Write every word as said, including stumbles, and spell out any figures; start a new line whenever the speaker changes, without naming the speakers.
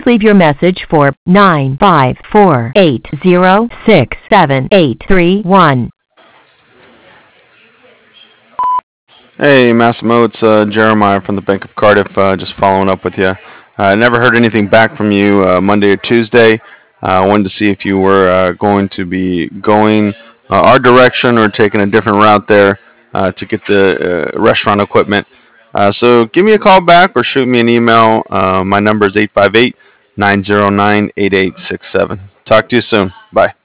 Please leave your message for nine five four eight zero six seven eight three one.
Hey, Massimo, it's uh, Jeremiah from the Bank of Cardiff. Uh, just following up with you. I uh, never heard anything back from you uh, Monday or Tuesday. I uh, wanted to see if you were uh, going to be going uh, our direction or taking a different route there uh, to get the uh, restaurant equipment. Uh, so give me a call back or shoot me an email. Uh, my number is eight five eight, nine zero nine, eight eight six seven. Talk to you soon. Bye.